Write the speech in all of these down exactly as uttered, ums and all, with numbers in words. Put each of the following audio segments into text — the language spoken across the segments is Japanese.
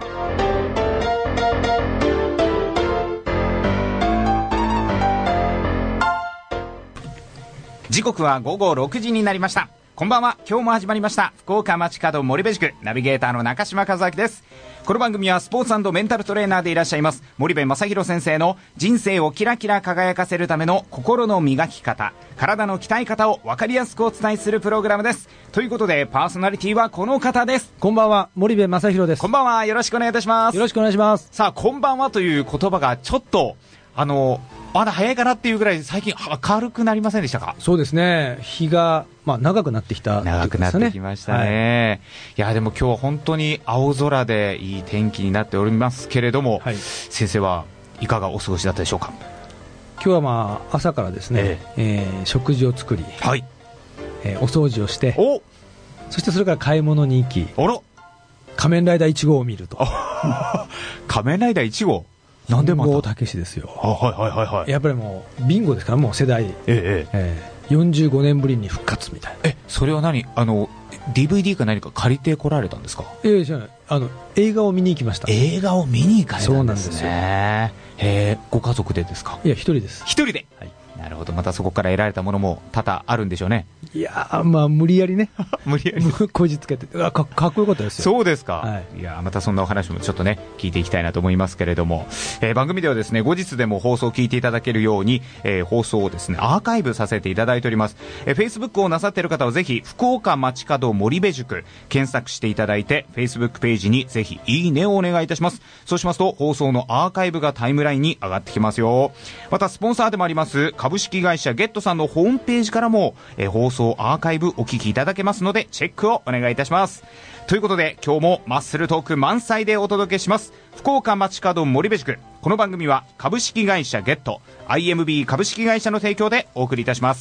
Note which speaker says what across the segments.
Speaker 1: 時刻は午後ろくじになりました。こんばんは。今日も始まりました福岡街角森部塾ナビゲーターの中島和明です。この番組はスポーツ&メンタルトレーナーでいらっしゃいます森部正弘先生の人生をキラキラ輝かせるための心の磨き方、体の鍛え方を分かりやすくお伝えするプログラムです。ということでパーソナリティはこの方です。
Speaker 2: こんばんは、森部正弘です。
Speaker 1: こんばんは、よろしくお願いいたします。
Speaker 2: よろしくお願いします。
Speaker 1: さあ、こんばんはという言葉がちょっとあのまだ早いかなっていうぐらい最近明るくなりませんでしたか？
Speaker 2: そうですね、日が、まあ、長くなってきた、
Speaker 1: ね、長くなってきましたね、はい、いやでも今日は本当に青空でいい天気になっておりますけれども、はい、先生はいかがお過ごしだったでしょうか？
Speaker 2: 今日はまあ朝からですね、えええー、食事を作り、はい、えー、お掃除をして、おそしてそれから買い物に行き、あら仮面ライダーいち号を見ると。
Speaker 1: 仮面ライダーいち号なんでまた
Speaker 2: 本郷武史ですよ。
Speaker 1: はいはいはいはい。
Speaker 2: やっぱりもうビンゴですから、もう世代、ええええ、よんじゅうごねんぶりに復活みたいな。
Speaker 1: え、それは何、あの ディーブイディー か何か借りてこられたんですか？
Speaker 2: ええ、じゃない、あの映画を見に行きました。
Speaker 1: 映画を見に行かれたんですね。
Speaker 2: そうなんですよ。
Speaker 1: へえ、ご家族でですか？
Speaker 2: いや、一人です。
Speaker 1: 一人で、はい、なるほど。またそこから得られたものも多々あるんでしょうね。
Speaker 2: いやー、まあ無理やりね
Speaker 1: 無理やり
Speaker 2: こじつけて、か, かっこよかったですよ。
Speaker 1: そうですか、
Speaker 2: はい、
Speaker 1: いやまたそんなお話もちょっとね聞いていきたいなと思いますけれども、えー、番組ではですね後日でも放送を聞いていただけるように、えー、放送をですねアーカイブさせていただいております。えー、Facebook をなさっている方はぜひ福岡街角森部塾検索していただいて Facebook ページにぜひいいねをお願いいたします。そうしますと放送のアーカイブがタイムラインに上がってきますよ。またスポンサーでもあります株式会社ゲットさんのホームページからも、えー、放送アーカイブお聞きいただけますのでチェックをお願いいたします。ということで今日もマッスルトーク満載でお届けします福岡街角森部塾。この番組は株式会社ゲット アイエムビー 株式会社の提供でお送りいたします。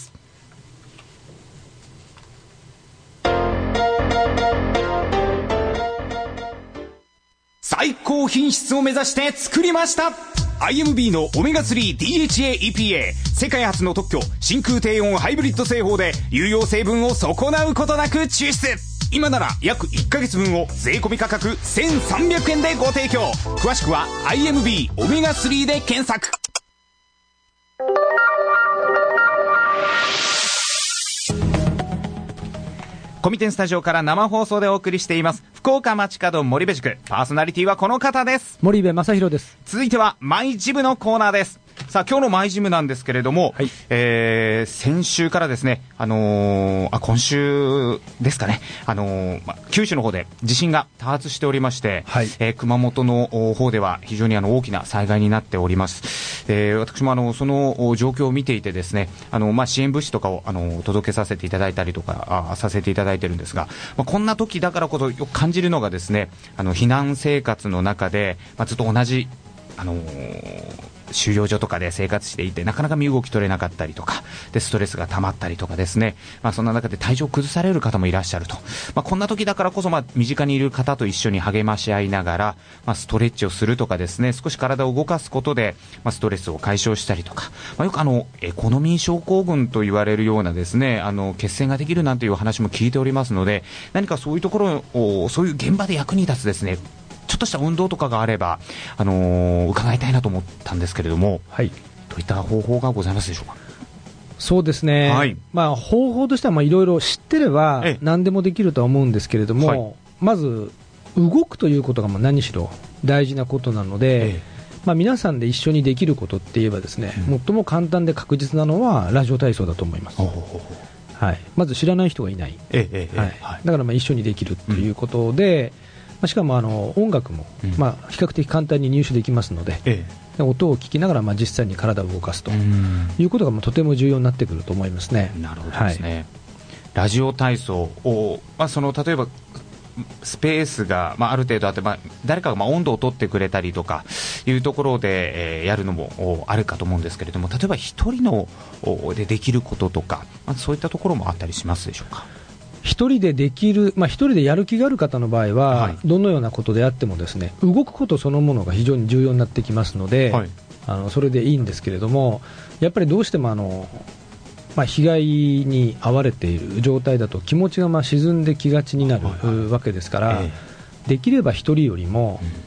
Speaker 1: 最高品質を目指して作りました アイエムビー のオメガスリー ディーエイチエーイーピーエー 世界初の特許真空低温ハイブリッド製法で有用成分を損なうことなく抽出。今なら約いっかげつぶんを税込み価格せんさんびゃくえんでご提供。詳しくは アイエムビー オメガスリーで検索。コミテンスタジオから生放送でお送りしています福岡街角森部塾。パーソナリティはこの方です。
Speaker 2: 森部正弘です。
Speaker 1: 続いてはマイジムのコーナーです。さあ今日のマイジムなんですけれども、はい、えー、先週からですね、あのー、あ今週ですかね、あのーま、九州の方で地震が多発しておりまして、はい、えー、熊本の方では非常にあの大きな災害になっております。えー、私もあのその状況を見ていてですね、あの、ま、支援物資とかをあの届けさせていただいたりとかあさせていただいてるんですが、ま、こんな時だからこそよく感じるのがですね、あの避難生活の中で、ま、ずっと同じあのー収容所とかで生活していてなかなか身動き取れなかったりとかでストレスが溜まったりとかですね、まあ、そんな中で体調を崩される方もいらっしゃると、まあ、こんな時だからこそ、まあ、身近にいる方と一緒に励まし合いながら、まあ、ストレッチをするとかですね、少し体を動かすことで、まあ、ストレスを解消したりとか、まあ、よくあのエコノミー症候群と言われるようなですね、あの血栓ができるなんていう話も聞いておりますので、何かそういうところをそういう現場で役に立つですねちょっとした運動とかがあれば、あのー、伺いたいなと思ったんですけれども、はい、どういった方法がございますでしょうか？
Speaker 2: そうですね、はい、まあ、方法としてはいろいろ知ってれば何でもできるとは思うんですけれども、はい、まず動くということがまあ何しろ大事なことなので、ええ、まあ、皆さんで一緒にできることって言えばですね、うん、最も簡単で確実なのはラジオ体操だと思います。ほうほうほう、はい、まず知らない人がいない、ええええ、はいはい、だからまあ一緒にできるということで、うん、しかもあの音楽も、うん、まあ、比較的簡単に入手できますので、ええ、音を聞きながらまあ実際に体を動かすということがまあとても重要になってくると思いますね。
Speaker 1: なるほどですね、はい、ラジオ体操を、まあ、その例えばスペースが、まあ、ある程度あって、まあ、誰かがまあ温度を取ってくれたりとかいうところで、えー、やるのもあるかと思うんですけれども、例えば一人のでできることとか、まあ、そういったところもあったりしますでしょうか？
Speaker 2: 一人でできる、まあ、一人でやる気がある方の場合は、はい、どのようなことであってもですね、動くことそのものが非常に重要になってきますので、はい、あのそれでいいんですけれども、やっぱりどうしてもあの、まあ、被害に遭われている状態だと気持ちがまあ沈んできがちになる、はいはい、わけですから、ええ、できれば一人よりも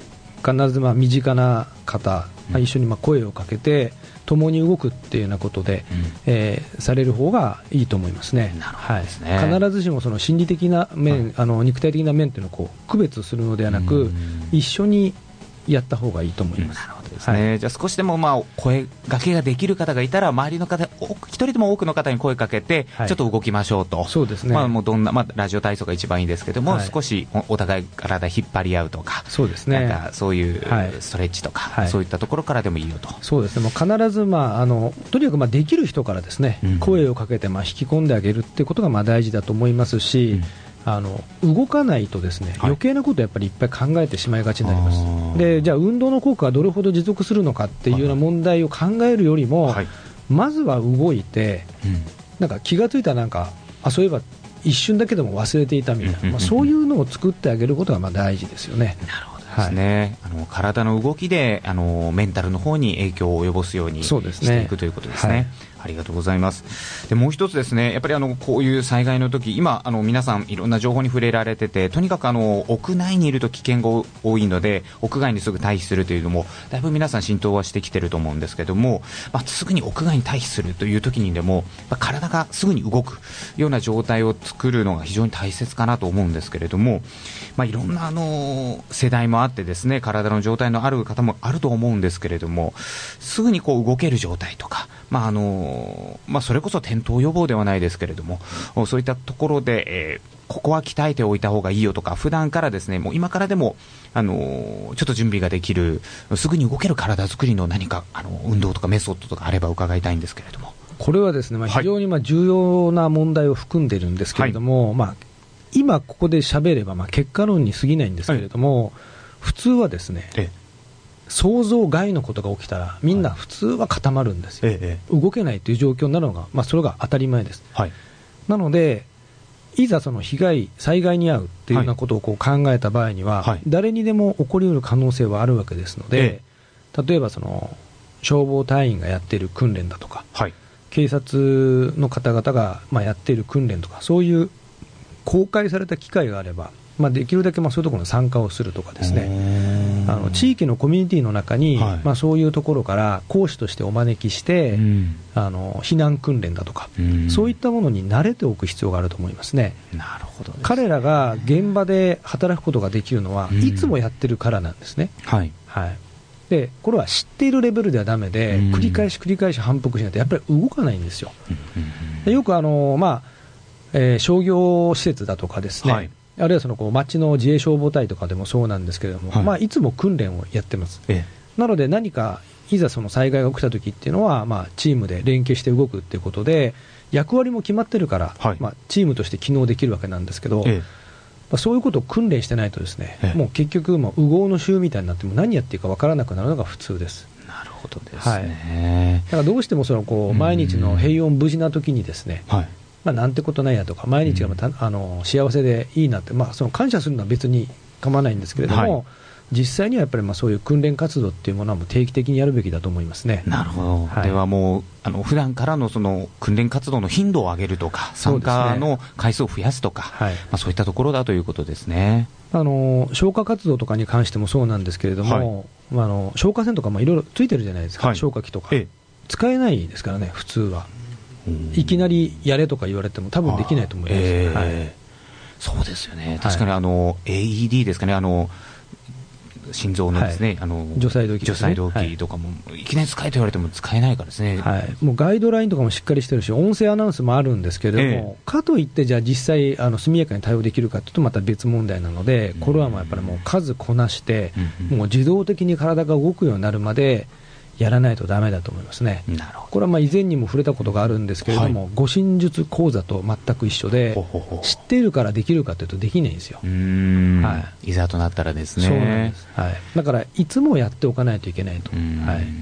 Speaker 2: 必ずまあ身近な方、まあ、一緒にまあ声をかけて共に動くっていうようなことで、うんえー、される方がいいと思いますね。
Speaker 1: なるほどですね。
Speaker 2: はい、必ずしもその心理的な面、はい、あの肉体的な面というのをこう区別するのではなく、一緒にやった方がいいと思います。
Speaker 1: なるほどですね。はい、じゃあ少しでもまあ声掛けができる方がいたら、周りの方、一人でも多くの方に声かけて、はい、ちょっと動きましょうと。
Speaker 2: そうですね。
Speaker 1: まあもうどんな、まあラジオ体操が一番いいんですけども、はい、少しお互い体引っ張り合うとか、
Speaker 2: そうですね。
Speaker 1: なんかそういうストレッチとか、はい、そういったところからでもいいよと。
Speaker 2: そうですね。もう必ずまああのとにかくまあできる人からですね、うん、声をかけてまあ引き込んであげるっていうことがまあ大事だと思いますし。うんあの動かないとですね、はい、余計なことをやっぱりいっぱい考えてしまいがちになります。でじゃあ運動の効果がどれほど持続するのかっていうような問題を考えるよりも、はい、まずは動いて、うん、なんか気がついたらなんかあそういえば一瞬だけでも忘れていたみたいな、うんうんうんまあ、そういうのを作ってあげることがまあ大事ですよね。
Speaker 1: なるほどですね。はい、あの体の動きであのメンタルの方に影響を及ぼすようにしていくということですね。はい、ありがとうございます。でもう一つですね、やっぱりあのこういう災害の時、今あの皆さんいろんな情報に触れられてて、とにかくあの屋内にいると危険が多いので屋外にすぐ退避するというのもだいぶ皆さん浸透はしてきてると思うんですけども、まあ、すぐに屋外に退避するという時にでも体がすぐに動くような状態を作るのが非常に大切かなと思うんですけれども、まあ、いろんなあの世代もあってですね、体の状態のある方もあると思うんですけれども、すぐにこう動ける状態とか、まああのまあ、それこそ転倒予防ではないですけれども、そういったところで、えー、ここは鍛えておいた方がいいよとか、普段からですね、もう今からでも、あのー、ちょっと準備ができる、すぐに動ける体作りの何かあの運動とかメソッドとかあれば伺いたいんですけれども。
Speaker 2: これはですね、まあ、非常にまあ重要な問題を含んでいるんですけれども、はいまあ、今ここで喋ればまあ結果論に過ぎないんですけれども、はい、普通はですね、ええ想像外のことが起きたらみんな普通は固まるんですよ、はいええ、動けないという状況になるのが、まあ、それが当たり前です、はい、なのでいざその被害災害に遭うというようなことをこう考えた場合には、はい、誰にでも起こりうる可能性はあるわけですので、ええ、例えばその消防隊員がやっている訓練だとか、はい、警察の方々がまあやっている訓練とか、そういう公開された機会があれば、まあ、できるだけまあそういうところに参加をするとかですね、あの地域のコミュニティの中に、はいまあ、そういうところから講師としてお招きして、うん、あの避難訓練だとか、うん、そういったものに慣れておく必要があると思いますね。
Speaker 1: なるほどですね。
Speaker 2: 彼らが現場で働くことができるのは、うん、いつもやってるからなんですね、はいはい、でこれは知っているレベルではダメで、うん、繰り返し繰り返し反復しないとやっぱり動かないんですよ、うん、でよくあの、まあえー、商業施設だとかですね、はいあるいはそのこう町の自衛消防隊とかでもそうなんですけれども、はいまあ、いつも訓練をやってます、ええ、なので何かいざその災害が起きたときっていうのは、まあ、チームで連携して動くっていうことで役割も決まってるから、はいまあ、チームとして機能できるわけなんですけど、ええまあ、そういうことを訓練してないとですね、ええ、もう結局もう右往の衆みたいになっても何やっていいか分からなくなるのが普通です。
Speaker 1: なるほどですね、
Speaker 2: はい、だからどうしてもそのこう毎日の平穏無事なときにですね、はいまあ、なんてことないやとか毎日がまた、うん、あの幸せでいいなって、まあ、その感謝するのは別に構わないんですけれども、はい、実際にはやっぱりまあそういう訓練活動っていうものはもう定期的にやるべきだと思いますね。
Speaker 1: なるほど、はい、ではもうあの普段からのその訓練活動の頻度を上げるとか参加の回数を増やすとか そうですね、はいまあ、そういったところだということですね。
Speaker 2: あの消火活動とかに関してもそうなんですけれども、はいまあ、あの消火栓とかもいろいろついてるじゃないですか、はい、消火器とか、ええ、使えないですからね普通は。いきなりやれとか言われても多分できないと思います、えーはい、
Speaker 1: そうですよね。確かにあの、はい、エーイーディー ですかね、あの心臓のですね、はい、あの
Speaker 2: 除細動器、
Speaker 1: 除細動器とかも、はい、いきなり使えと言われても使えないからですね、
Speaker 2: はい、もうガイドラインとかもしっかりしてるし音声アナウンスもあるんですけれども、えー、かといってじゃあ実際あの速やかに対応できるかというとまた別問題なので、これはもうやっぱりもう数こなして、うん、もう自動的に体が動くようになるまでやらないとダメだと思いますね。なるほど。これはまあ以前にも触れたことがあるんですけれども、はい、護身術講座と全く一緒でほほほ知っているからできるかというとできないんですよ。う
Speaker 1: ーん、はい、いざとなったらですね。
Speaker 2: そうなんです、はい、だからいつもやっておかないといけないと、はい、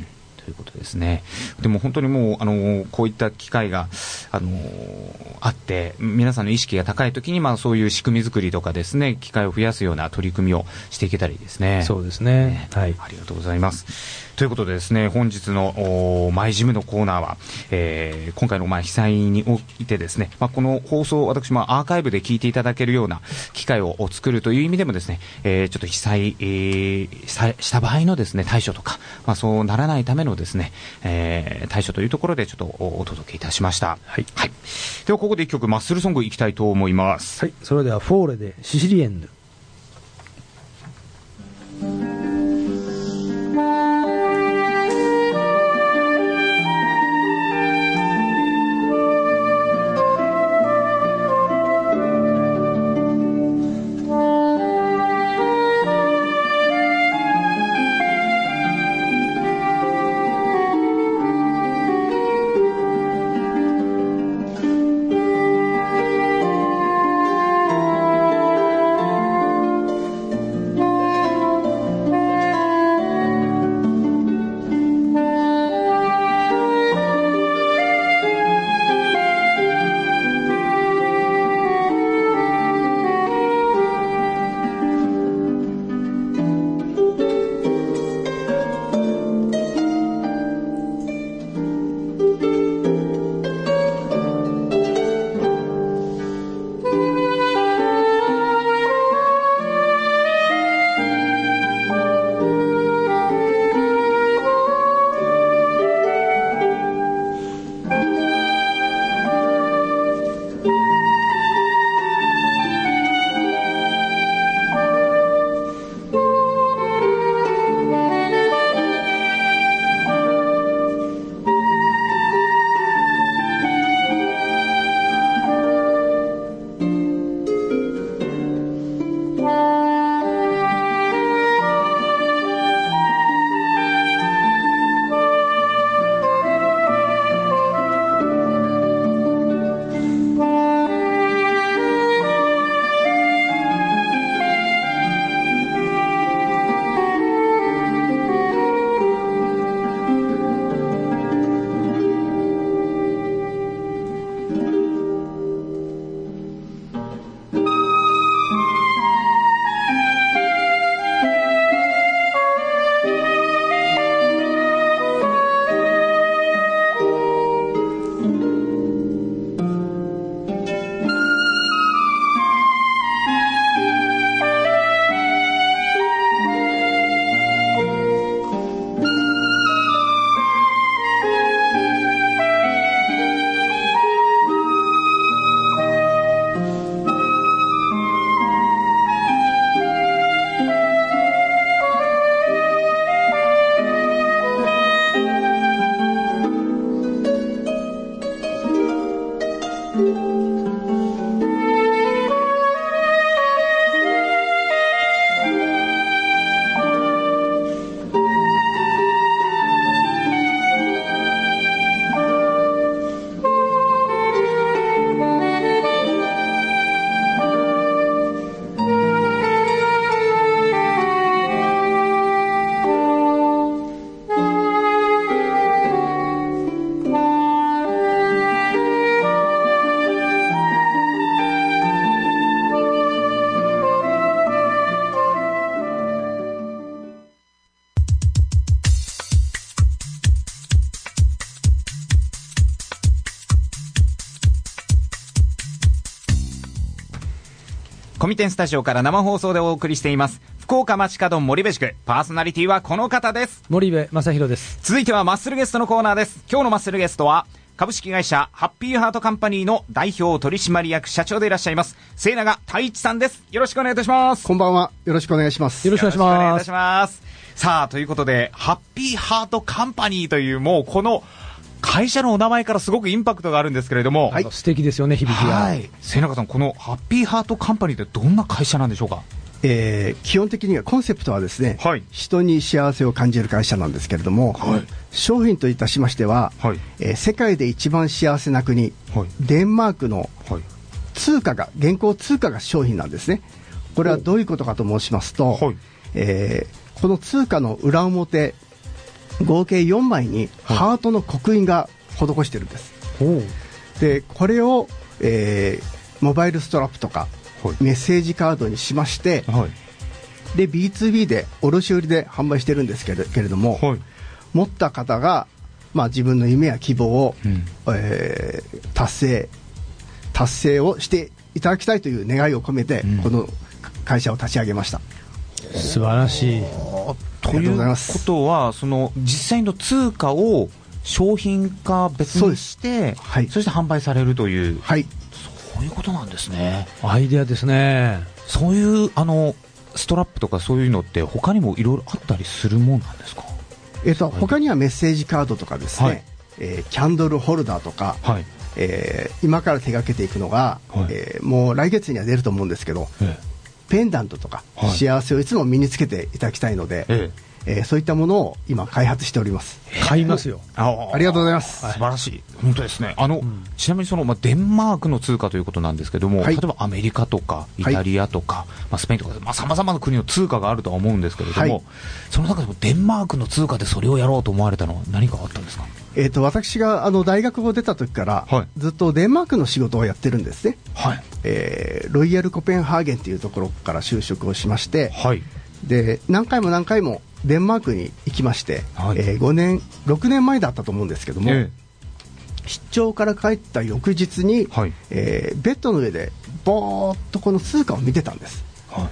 Speaker 1: ということですね。でも本当にもうあのこういった機会があのあって皆さんの意識が高いときに、まあ、そういう仕組み作りとかですね、機会を増やすような取り組みをしていけたらいいですね。
Speaker 2: そうですね、ね、はい、
Speaker 1: ありがとうございます。ということでですね、本日のマイジムのコーナーは、えー、今回のまあ被災においてですね、まあ、この放送を私もアーカイブで聞いていただけるような機会を作るという意味でもですね、えー、ちょっと被災、えー、した場合のですね対処とか、まあ、そうならないためのですね、えー、対処というところでちょっとお届けいたしました。はい、はい、ではここで一曲マッスルソングいきたいと思います。
Speaker 2: はい、それではフォーレでシシリエンヌ。
Speaker 1: コミテンスタジオから生放送でお送りしています福岡街角森部宿、パーソナリティはこの方です。
Speaker 2: 森部正弘です。
Speaker 1: 続いてはマッスルゲストのコーナーです。今日のマッスルゲストは株式会社ハッピーハートカンパニーの代表取締役社長でいらっしゃいます末永太一さんです。よろしくお願いいたします。
Speaker 3: こんばんは、よろしくお願いします。
Speaker 2: よろしくお願いします。よろしくお願いいたし
Speaker 1: ます。さあということでハッピーハートカンパニーというもうこの会社のお名前からすごくインパクトがあるんですけれども、
Speaker 2: はい、素敵ですよね、響きが。
Speaker 1: はい、末永さん、このハッピーハートカンパニーってどんな会社なんでしょうか。
Speaker 3: えー、基本的にはコンセプトはですね、はい、人に幸せを感じる会社なんですけれども、はい、商品といたしましては、はい、えー、世界で一番幸せな国、はい、デンマークの通貨が、現行通貨が商品なんですね。これはどういうことかと申しますと、はい、えー、この通貨の裏表合計よんまいにハートの刻印が施してるんです、はい、でこれを、えー、モバイルストラップとか、はい、メッセージカードにしまして、はい、で ビーツービー で卸売で販売してるんですけれ、けれども、はい、持った方が、まあ、自分の夢や希望を、うんえー、達成達成をしていただきたいという願いを込めて、うん、この会社を立ち上げました。
Speaker 2: 素晴らしい。
Speaker 1: ということは、その実際の通貨を商品化別にして、はい、そして販売されるという、はい、そういうことなんですね。
Speaker 2: アイデアですね。
Speaker 1: そういうあのストラップとかそういうのって他にもいろいろあったりするもんなんですか？
Speaker 3: えーと、他にはメッセージカードとかですね、はいえー、キャンドルホルダーとか、はいえー、今から手掛けていくのが、はいえー、もう来月には出ると思うんですけど、ええペンダントとか、はい、幸せをいつも身につけていただきたいので、えええー、そういったものを今開発しております。
Speaker 2: 買いますよ。
Speaker 3: あ, ありがとうございます。
Speaker 1: 素晴らしい。本当ですね。あの、うん、ちなみにその、まあ、デンマークの通貨ということなんですけども、はい、例えばアメリカとかイタリアとか、はいまあ、スペインとかさまざ、まな国の通貨があるとは思うんですけれども、はい、その中でもデンマークの通貨でそれをやろうと思われたのは何かあったんですか？
Speaker 3: えー、と私があの大学を出た時から、はい、ずっとデンマークの仕事をやってるんですね、はいえー、ロイヤルコペンハーゲンというところから就職をしまして、はい、で何回も何回もデンマークに行きまして、はいえー、ごねんろくねんまえだったと思うんですけども、えー、出張から帰った翌日に、はいえー、ベッドの上でぼーっとこの通貨を見てたんです、はい、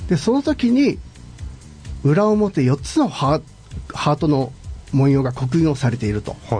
Speaker 3: でその時に裏表よっつのハー、ハートの文様が刻印をされていると、はい、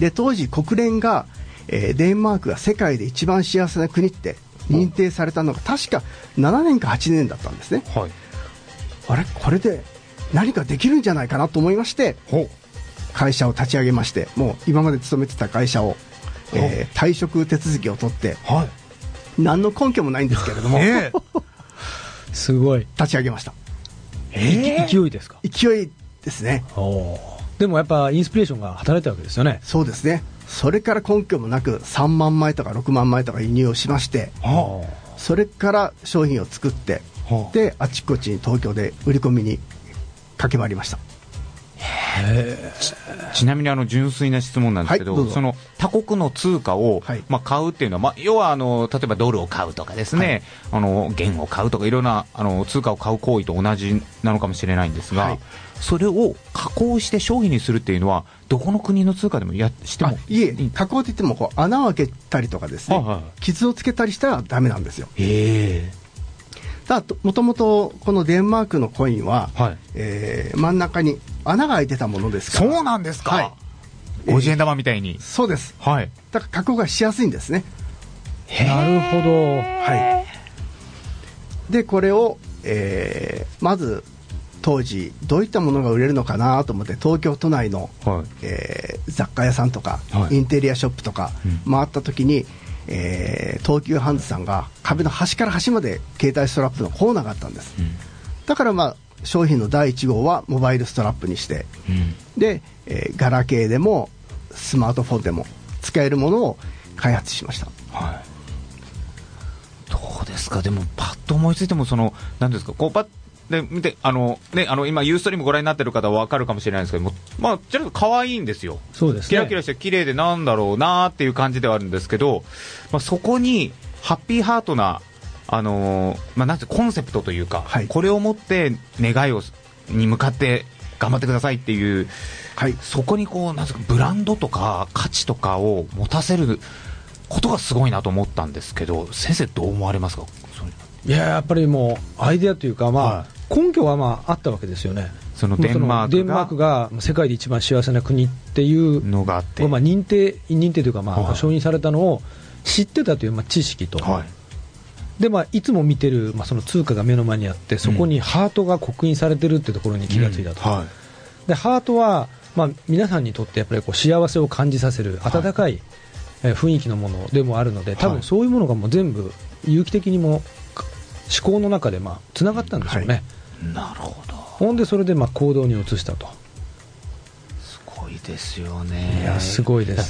Speaker 3: で当時国連が、えー、デンマークが世界で一番幸せな国って認定されたのが確かななねんかはちねんだったんですね、はい、あれこれで何かできるんじゃないかなと思いまして会社を立ち上げまして、もう今まで勤めてた会社を、えー、退職手続きを取って、はい、何の根拠もないんですけれども、えー、
Speaker 2: すごい
Speaker 3: 立ち上げました、
Speaker 2: えー、勢いですか？
Speaker 3: 勢いですね。
Speaker 2: でもやっぱインスピレーションが働いたわけですよね。
Speaker 3: そうですね。それから根拠もなくさんまんまいとかろくまんまいとか輸入をしまして、それから商品を作って、であちこちに東京で売り込みに駆け回りました。
Speaker 1: へ ち, ちなみにあの純粋な質問なんですけど、はい、その他国の通貨を、はいまあ、買うっていうのは、まあ、要はあの例えばドルを買うとかですね、はい、あの元を買うとかいろんなあの通貨を買う行為と同じなのかもしれないんですが、はい、それを加工して商品にするっていうのはどこの国の通貨でもやしても
Speaker 3: いえ、加工って言ってもこう穴を開けたりとかですね、はいはい、傷をつけたりしたらダメなんですよ。へー。ただもともとこのデンマークのコインは、はいえー、真ん中に穴が開いてたものですから。
Speaker 1: そうなんですか、はい、ごじゅうえん玉みたいに、
Speaker 3: えー、そうです、はい、だから加工がしやすいんですね。
Speaker 2: なるほど、は
Speaker 3: い、でこれを、えー、まず当時どういったものが売れるのかなと思って東京都内の、はいえー、雑貨屋さんとか、はい、インテリアショップとか回った時に、うんえー、東急ハンズさんが壁の端から端まで携帯ストラップのコーナーがあったんです、うん、だから、まあ、商品のだいいち号はモバイルストラップにして、うん、で、えー、ガラケーでもスマートフォンでも使えるものを開発しました、はい、
Speaker 1: どうですか。でもパッと思いついてもその何ですかこうパッで見てあの、ね、あの今ユーストリームご覧になってる方は分かるかもしれないんですけども、まあ、ちょっと可愛いんですよ。
Speaker 2: そうですね、
Speaker 1: キラキラして綺麗でなんだろうなっていう感じではあるんですけど、まあ、そこにハッピーハートな、あのーまあ、なんてコンセプトというか、はい、これを持って願いをに向かって頑張ってくださいっていう、はい、そこにこうなんですかブランドとか価値とかを持たせることがすごいなと思ったんですけど、先生どう思われますか？
Speaker 2: いややっぱりもうアイデアというか、まあはい根拠はまああったわけですよね。
Speaker 1: そのデンマークが、
Speaker 2: デンマークが世界で一番幸せな国っていうのがあって、まあ、認定認定というかまあ承認されたのを知ってたというまあ知識と、はい、でまあいつも見てるまあその通貨が目の前にあってそこにハートが刻印されてるってところに気がついたと、うんはい、でハートはまあ皆さんにとってやっぱりこう幸せを感じさせる温かい雰囲気のものでもあるので、多分そういうものがもう全部有機的にも思考の中でまあつながったんでしょうね、はい
Speaker 1: なるほど。
Speaker 2: ほんでそれでまあ行動に移したと。
Speaker 1: すごいですよね。
Speaker 2: いやすごいです。
Speaker 1: そ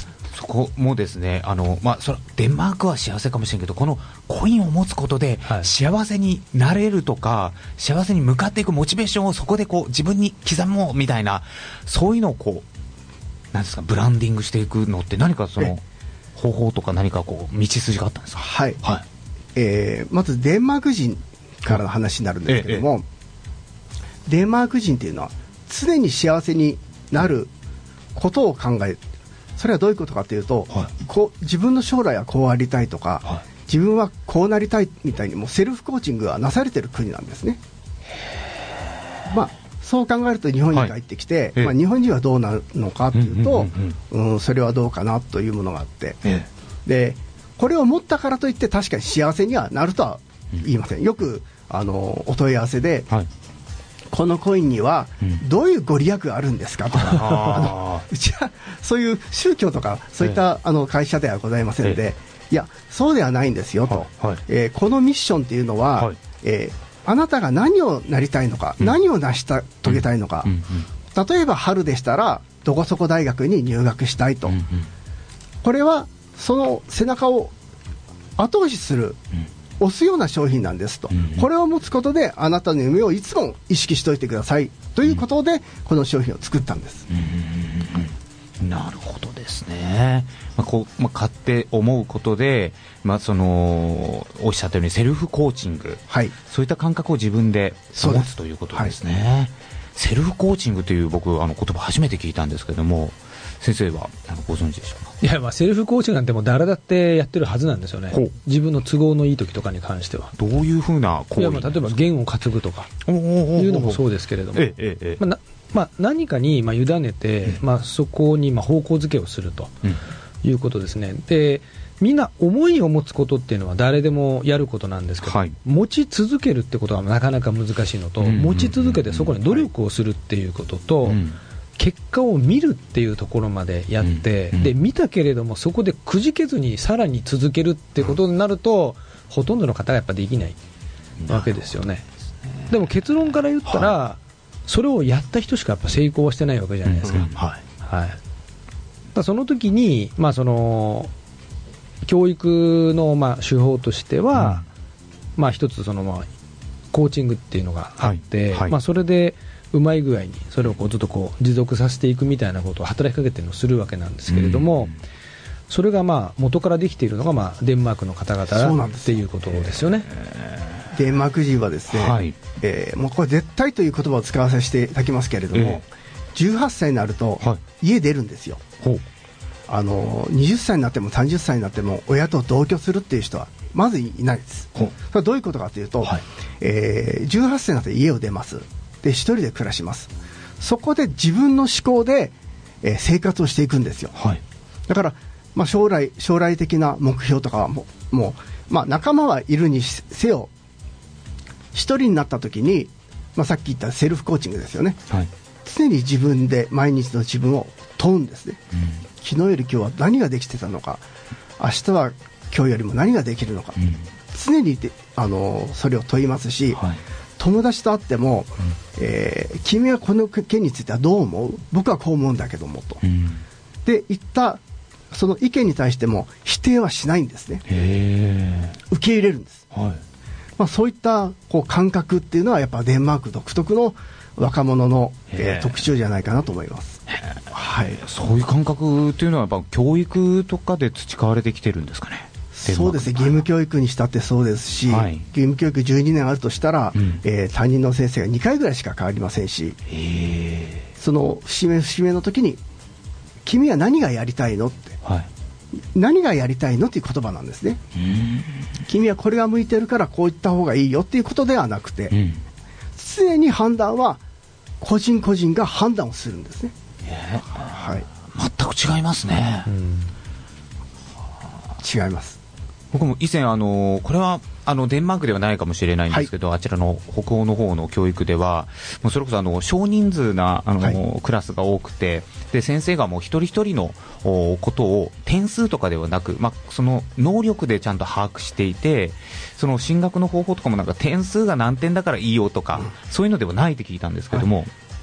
Speaker 1: こもですね、あの、まあ、それデンマークは幸せかもしれんけど、このコインを持つことで幸せになれるとか、はい、幸せに向かっていくモチベーションをそこでこう自分に刻もうみたいな、そういうのをこうなんですか、ブランディングしていくのって何かその方法とか何かこう道筋があったんですか？
Speaker 3: はい、はい、えー、まずデンマーク人からの話になるんですけども、ええ、デンマーク人っていうのは常に幸せになることを考える。それはどういうことかというと、はい、こう自分の将来はこうありたいとか、はい、自分はこうなりたいみたいにもうセルフコーチングがなされている国なんですね。まあ、そう考えると日本に帰ってきて、はい、まあ、日本人はどうなるのかというと、うんうんうん、それはどうかなというものがあって、でこれを持ったからといって確かに幸せにはなるとは言いません。よくあのお問い合わせで、はい、このコインにはどういうご利益があるんですかとか、うん、あのうちはそういう宗教とかそういった、ええ、あの会社ではございませんので、ええ、いやそうではないんですよと、はいはい、えー、このミッションというのは、はい、えー、あなたが何をなりたいのか、うん、何を成し遂げたいのか、うんうんうん、例えば春でしたらどこそこ大学に入学したいと、うんうん、これはその背中を後押しする、うん、押すような商品なんですと、うんうん、これを持つことであなたの夢をいつも意識しておいてくださいということで、うん、この商品を作ったんです。
Speaker 1: うん、なるほどですね。まあこうまあ、買って思うことで、まあ、そのおっしゃったようにセルフコーチング、はい、そういった感覚を自分で持つということですね。はい、セルフコーチングという僕あの言葉初めて聞いたんですけども、先生はあのご存知でしょうか？
Speaker 2: いや、まあセルフコーチングなんてもう誰だってやってるはずなんですよね。自分の都合のいい時とかに関しては。
Speaker 1: どういうふうな行為？いや、まあ例えば弦を担ぐとかいうのもそうですけれども、ええええ、まあなまあ、何かにまあ委ねて、うん、まあ、そこにまあ方向づけをするということですね。でみんな思いを持つことっていうのは誰でもやることなんですけど、はい、持ち続けるってことがなかなか難しいのと、うんうんうんうん、持ち続けてそこに努力をするっていうことと、はい、結果を見るっていうところまでやって、うんうん、で見たけれどもそこでくじけずにさらに続けるってことになると、うん、ほとんどの方がやっぱできないわけですよね。でも結論から言ったら、はい、それをやった人しかやっぱ成功はしてないわけじゃないですか。うんうん、はいはい、だその時に、まあ、その教育のまあ手法としては、うん、まあ、一つそのまあコーチングっていうのがあって、はいはい、まあ、それでうまい具合にそれをこうずっとこう持続させていくみたいなことを働きかけてるのをするわけなんですけれども、うん、それがまあ元からできているのがまあデンマークの方々っていうことですよね。
Speaker 3: デンマーク人はですね、はい、えー、もうこれ絶対という言葉を使わせていただきますけれども、えー、じゅうはっさいになると家出るんですよ。はい、あのはたちになってもさんじゅっさいになっても親と同居するっていう人はまずいないです。それはどういうことかというと、はい、えー、じゅうはっさいになって家を出ます。で一人で暮らします。そこで自分の思考で、えー、生活をしていくんですよ。はい、だから、まあ、将来将来的な目標とかはもう、もう、まあ、仲間はいるにせよ一人になった時に、まあ、さっき言ったセルフコーチングですよね。はい、常に自分で毎日の自分を問うんですね。うん、昨日より今日は何ができてたのか、明日は今日よりも何ができるのか、うん、常にであのそれを問いますし、はい、友達と会っても、うん、えー、君はこの件についてはどう思う？僕はこう思うんだけどもと、うん、で言ったその意見に対しても否定はしないんですね。へー、受け入れるんです。はい、まあ、そういったこう感覚っていうのはやっぱデンマーク独特の若者の、えー、特徴じゃないかなと思います。
Speaker 1: はい、そういう感覚というのはやっぱ教育とかで培われてきてるんですかね。
Speaker 3: そうですね、義務教育にしたってそうですし、はい、義務教育じゅうにねんあるとしたら、うん、えー、担任の先生がにかいぐらいしか変わりませんし、へその節目節目の時に君は何がやりたいのって、はい、何がやりたいのっていう言葉なんですね。うん、君はこれが向いてるからこういった方がいいよっていうことではなくて、うん、常に判断は個人個人が判断をするんですね。
Speaker 1: はい、全く違いますね。うん、
Speaker 3: 違います。
Speaker 1: 僕も以前あのこれはあのデンマークではないかもしれないんですけど、はい、あちらの北欧の方の教育ではもうそれこそあの少人数なあの、はい、クラスが多くて、で先生がもう一人一人のことを点数とかではなく、まあ、その能力でちゃんと把握していて、その進学の方法とかもなんか点数が何点だからいいよとか、うん、そういうのではないって聞いたんですけども、はい、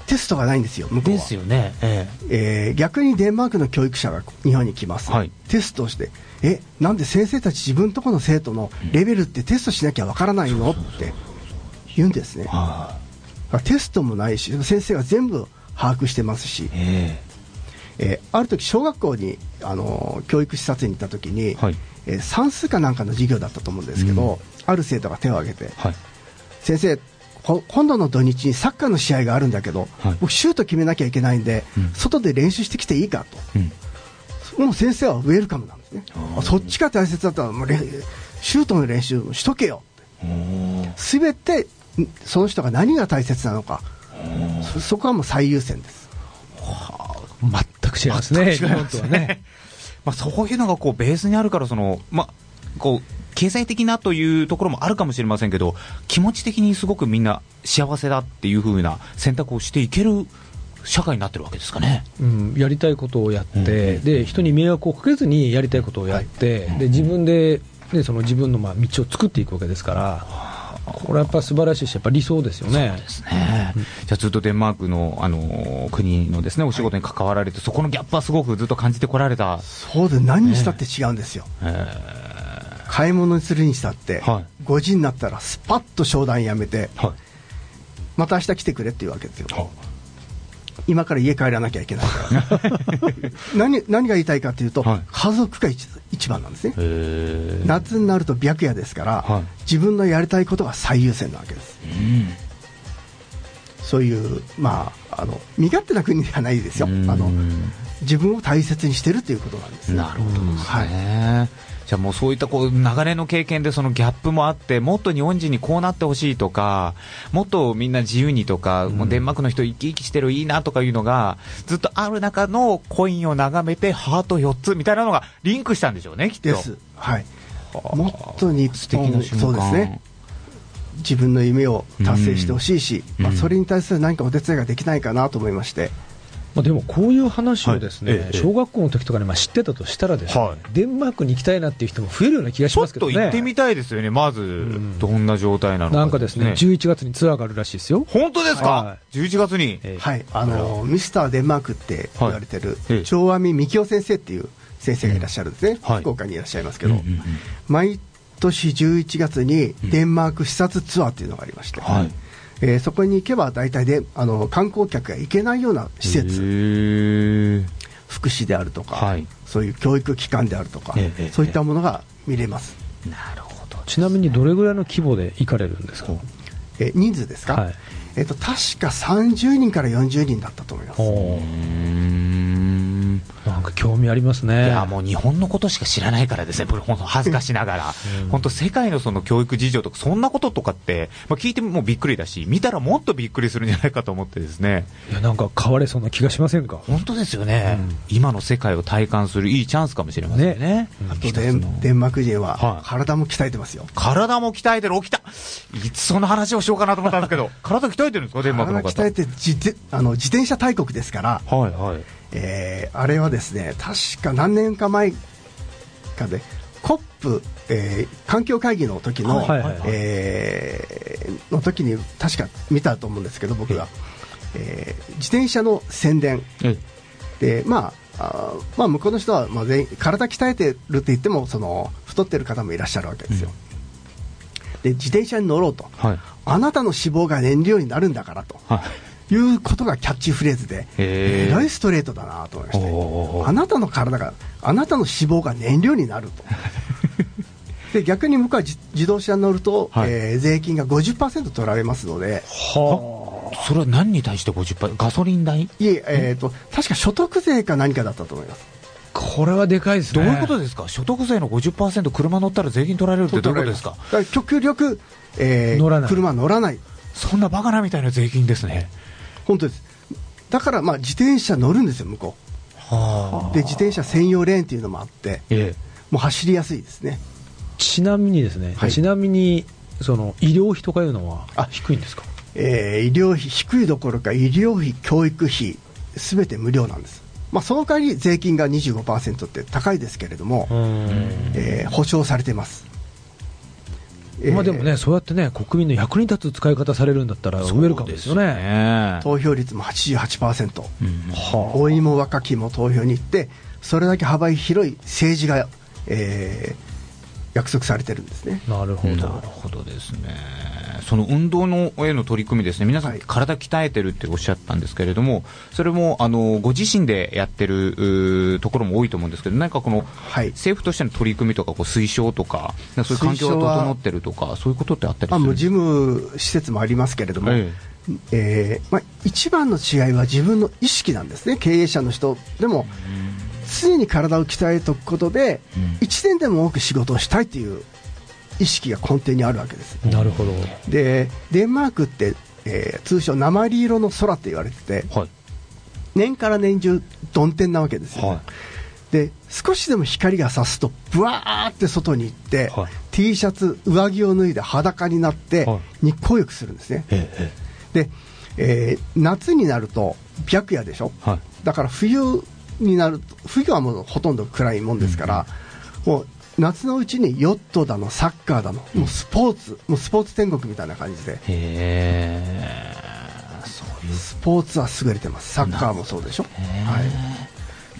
Speaker 3: テストがないんですよ、向こうは。
Speaker 1: ですよね、え
Speaker 3: ーえー、逆にデンマークの教育者が日本に来ます、はい、テストをして、えなんで先生たち自分のところの生徒のレベルってテストしなきゃわからないのって言うんですね。はあ、テストもないし先生が全部把握してますし、えーえー、ある時小学校に、あのー、教育視察に行った時に、はい、えー、算数かなんかの授業だったと思うんですけど、うん、ある生徒が手を挙げて、はい、先生今度の土日にサッカーの試合があるんだけど、はい、僕シュート決めなきゃいけないんで、うん、外で練習してきていいかと、うん、もう先生はウェルカムなんですね。あそっちが大切だったらもうシュートの練習しとけよってすべてその人が何が大切なのか そ, そこはもう最優先です。
Speaker 2: はあ、全く違いますね。
Speaker 1: 違いますね。まあ、そういうのがこうベースにあるからその、まあ、こう経済的なというところもあるかもしれませんけど、気持ち的にすごくみんな幸せだっていう風な選択をしていける社会になってるわけですかね。
Speaker 2: うん、やりたいことをやって、うん、で人に迷惑をかけずにやりたいことをやって、はい、で自分で、ね、その自分のまあ道を作っていくわけですから、これはやっぱ素晴らしいし、やっぱ理想ですよね。
Speaker 1: そうですね、うん、じゃあずっとデンマークの、あの国のですねお仕事に関わられて、はい、そこのギャップはすごくずっと感じてこられた。
Speaker 3: そうで何にしたって違うんですよ、ね、買い物にするにしたって、はい、ごじになったらスパッと商談やめて、はい、また明日来てくれっていうわけですよ、はい、今から家帰らなきゃいけないから何, 何が言いたいかというと、はい、家族が 一, 一番なんですね。夏になると白夜ですから、はい、自分のやりたいことが最優先なわけです、うん、そういう、まあ、あの身勝手な国ではないですよ。あの自分を大切にしてるということなんです。
Speaker 1: なるほどですね、はい。じゃあもうそういったこう流れの経験でそのギャップもあって、もっと日本人にこうなってほしいとか、もっとみんな自由にとか、うん、もうデンマークの人生き生きしてるいいなとかいうのがずっとある中のコインを眺めてハートよっつみたいなのがリンクしたんでしょうね、きっと。
Speaker 3: です、はい、もっと日本そうですね、自分の夢を達成してほしいし、うん、まあ、それに対する何かお手伝いができないかなと思いまして、
Speaker 2: まあ、でもこういう話をですね、はい、小学校の時とかにまあ知ってたとしたらですね、はい、デンマークに行きたいなっていう人も増えるような気がしますけどね。
Speaker 1: ちょっと行ってみたいですよね。まず、うん、どんな状態なのか、ね、
Speaker 2: なんかですね、じゅういちがつにツアーがあるらしいですよ。
Speaker 1: 本当ですか、はい、じゅういちがつに、
Speaker 3: えー、はい、あのミスターデンマークって言われてる、はい、長阿弥幹夫先生っていう先生がいらっしゃるんですね、うん、福岡にいらっしゃいますけど、はい、毎年じゅういちがつにデンマーク視察ツアーっていうのがありまして、はい、えー、そこに行けば大体であの観光客が行けないような施設、福祉であるとか、はい、そういう教育機関であるとか、そういったものが見れます。
Speaker 2: なるほど。ちなみにどれぐらいの規模で行かれるんですか。
Speaker 3: えー、人数ですか、はい、えー、と確かさんじゅうにんからよんじゅうにんだったと思います。うー
Speaker 2: ん、なんか興味ありますね。
Speaker 1: いやもう日本のことしか知らないからですね、これ本当恥ずかしながら、うん、本当世界のその教育事情とかそんなこととかって、まあ、聞いてもびっくりだし、見たらもっとびっくりするんじゃないかと思ってですね。
Speaker 2: いやなんか変われそうな気がしませんか。
Speaker 1: 本当ですよね、うん、今の世界を体感するいいチャンスかもしれませんね。ね、
Speaker 3: あとデン、デンマーク人は体も鍛えてますよ、はい、
Speaker 1: 体も鍛えてる。起きた、いつその話をしようかなと思ったんですけど体鍛えてるんですか、デンマークの方。
Speaker 3: 体鍛えて自、あの自転車大国ですから、
Speaker 1: はいはい、
Speaker 3: えー、あれはですね、確か何年か前かで コップ、えー、環境会議の時の、はいはいはい、えー、の時に確か見たと思うんですけど、僕が、えー、自転車の宣伝で、まああまあ、向こうの人は、まあ、全員体鍛えてるって言ってもその太ってる方もいらっしゃるわけですよ、うん、で自転車に乗ろうと、はい、あなたの脂肪が燃料になるんだからと、はい、いうことがキャッチフレーズで、えらいストレートだなと思いまして、あなたの体があなたの脂肪が燃料になるとで逆に向こうは自動車に乗ると、はい、えー、税金が ごじゅっパーセント 取られますので。
Speaker 1: はあ、それは何に対して ごじゅっパーセント？ ガソリン代？い
Speaker 3: え、えーと、確か所得税か何かだったと思います。
Speaker 2: これはでかいですね。
Speaker 1: どういうことですか。所得税の ごじゅっパーセント 車乗ったら税金取られるってどういうことですか。だ
Speaker 3: から極力、えー、乗らない、車乗らない。
Speaker 1: そんなバカなみたいな税金ですね。
Speaker 3: 本当です。だからまあ自転車乗るんですよ向こう。はあ、で自転車専用レーンっていうのもあって、ええ、もう走りやすいですね。
Speaker 2: ちなみにですね、はい、ちなみにその医療費とかいうのは低いんですか。
Speaker 3: えー、医療費低いどころか医療費教育費すべて無料なんです。まあ、その代わり税金が にじゅうごパーセント って高いですけれども、えー、保証されています。
Speaker 2: えーまあ、でもね、そうやってね、国民の役に立つ使い方されるんだったら、ウェルカムですよね。
Speaker 3: ね、投票率も はちじゅうはちパーセント、うん、老いも若きも投票に行って、それだけ幅広い政治が、えー、約束されてるんですね。
Speaker 2: なるほど、
Speaker 1: なるほどですね。その運動のへの取り組みですね、皆さん体鍛えてるっておっしゃったんですけれども、それもあのご自身でやってるところも多いと思うんですけど、何かこの、はい、政府としての取り組みとかこう推奨とか、そういう環境が整ってるとか、そういうことってあったりするんですか？
Speaker 3: 事務施設もありますけれども、えええーまあ、一番の違いは自分の意識なんですね。経営者の人でも常に体を鍛えておくことで、うん、一年でも多く仕事をしたいという意識が根底にあるわけです。
Speaker 2: なるほど。
Speaker 3: でデンマークって、えー、通称鉛色の空って言われてて、はい、年から年中曇天なわけですよ、はい、で少しでも光が差すとブワーって外に行って、はい、T シャツ上着を脱いで裸になって日光浴するんですね、はい、で、えー、夏になると白夜でしょ、はい、だから冬になると、冬はもうほとんど暗いもんですから、うん、もう夏のうちにヨットだのサッカーだの、もうスポーツ、もうスポーツ天国みたいな感じで、
Speaker 1: へー、そういう
Speaker 3: スポーツは優れてます。サッカーもそうでしょ、はい、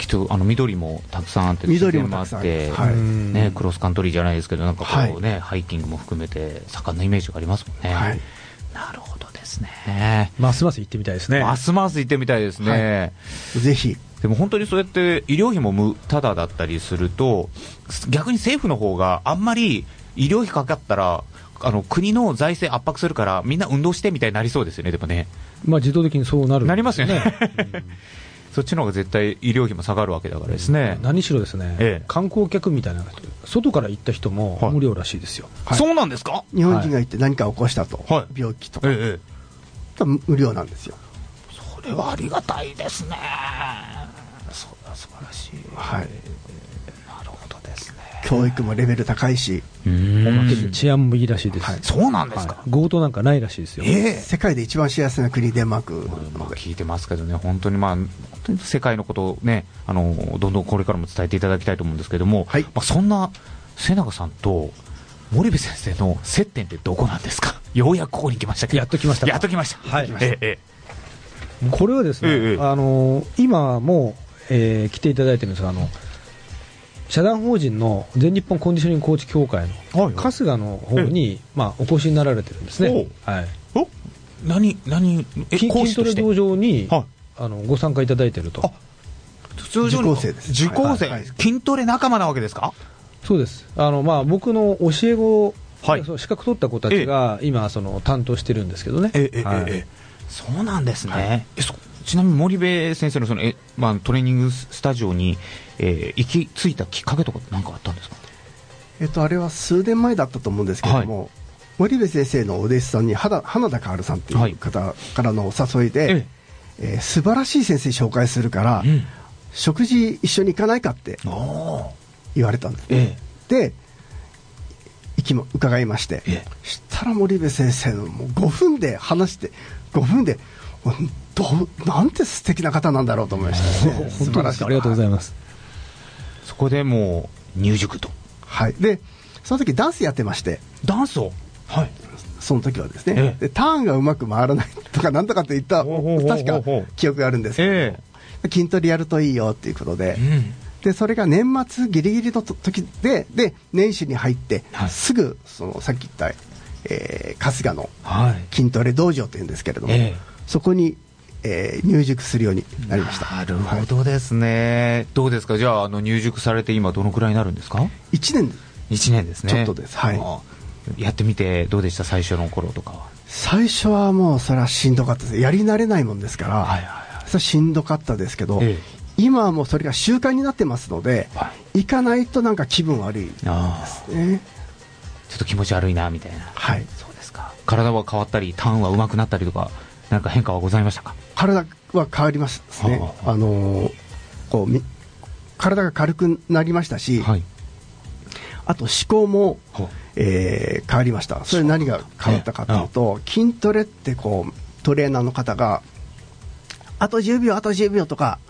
Speaker 1: きっとあの緑もたくさんあって、
Speaker 3: 緑もたくさんあって、
Speaker 1: はいね、クロスカントリーじゃないですけど、なんかこう、ね、はい、ハイキングも含めて盛んなイメージがありますもんね、はい、なるほどですね。
Speaker 2: ますます行ってみたいですね。
Speaker 1: ますます行ってみたいですね、
Speaker 3: はい、ぜひ。
Speaker 1: でも本当にそうやって医療費も無タダだったりすると、逆に政府の方があんまり医療費かかったらあの国の財政圧迫するからみんな運動してみたいになりそうですよね。でもね、
Speaker 2: まあ、自動的にそうなる、
Speaker 1: なりますよね、うん、そっちの方が絶対医療費も下がるわけだからですね、
Speaker 2: うん、何しろですね、ええ、観光客みたいな人、外から行った人も無料らしいですよ、
Speaker 1: はい、そうなんですか。
Speaker 3: 日本人が行って何か起こしたと、はい、病気とか、ええ、無料なんですよ。
Speaker 1: それはありがたいですね。それは素晴らしい、
Speaker 3: はい、
Speaker 1: なるほどですね。
Speaker 3: 教育もレベル高いし、
Speaker 2: おまけに治安もいいらしいです、
Speaker 1: はい、そうなんですか、はい、
Speaker 2: 強盗なんかないらしいですよ、
Speaker 3: えー、世界で一番幸せな国デンマーク、
Speaker 1: まあ、聞いてますけどね、本当に、まあ、本当に世界のことをね、あのどんどんこれからも伝えていただきたいと思うんですけども、はい、まあ、そんな末永さんと森部先生の接点ってどこなんですか。ようやくここに来ましたけど。
Speaker 2: やっと来ました。
Speaker 1: やっと来ました。
Speaker 2: はい。
Speaker 1: ええ、
Speaker 2: これはですね、ええ、あの今も、えー、来ていただいてるんですが、あの社団法人の全日本コンディショニングコーチ協会の春日の方に、ええ、まあ、お越しになられてるんですね。はい。
Speaker 1: お何何
Speaker 2: え筋トレ道場に、はい、あのご参加いただいてると。
Speaker 3: 通常受講生です。
Speaker 1: 受講生、はいはい、筋トレ仲間なわけですか。
Speaker 2: そうです。あの、まあ、僕の教え子、はい、資格取った子たちが今その担当してるんですけどね。
Speaker 1: ええ、はい、ええ、そうなんですね、はい、えそちなみに森部先生のそのえ、まあ、トレーニングスタジオに、えー、行き着いたきっかけとか何かあったんですか。
Speaker 3: えっと、あれは数年前だったと思うんですけれども、はい、森部先生のお弟子さんに花田薫さんという方からのお誘いで、はい、えー、素晴らしい先生紹介するから、うん、食事一緒に行かないかって言われたんですね、ええ、で行きも伺いまして、ええ、したら森部先生のもうごふんで話してごふんでどうなんて素敵な方なんだろうと思いましたね。
Speaker 2: 本当ですか。ありがとうございます。
Speaker 1: そこでもう入塾と。
Speaker 3: はい。でその時ダンスやってまして。
Speaker 1: ダンスを。はい。
Speaker 3: その時はですね、ええ、でターンがうまく回らないとかなんとかって言った確か記憶があるんですけど、ええ、筋トレやるといいよっていうことで、うん、でそれが年末ギリギリの時でで年始に入って、はい、すぐそのさっき言った、えー、春日の筋トレ道場というんですけれども、はい、そこに、えー、入塾するようになりました。
Speaker 1: なるほどですね、はい、どうですか。じゃあ、あの入塾されて今どのくらいになるんですか。
Speaker 3: いちねん
Speaker 1: いちねんですね。
Speaker 3: ちょっとです、はい、
Speaker 1: やってみてどうでした。最初の頃とかは。
Speaker 3: 最初はもうそれはしんどかったです。やり慣れないもんですから、はいはいはい、それはしんどかったですけど、ええ、今はもうそれが習慣になってますので、はい、行かないとなんか気分悪いですね。
Speaker 1: ちょっと気持ち悪いなみたいな。
Speaker 3: はい。
Speaker 1: そうですか。体は変わったりターンは上手くなったりとか何か変化はございましたか。
Speaker 3: 体は変わりますね。あのー、こう体が軽くなりましたし、はい、あと思考も、えー、変わりました。それ何が変わったかというと、筋トレってこうトレーナーの方があとじゅうびょうあとじゅうびょうとか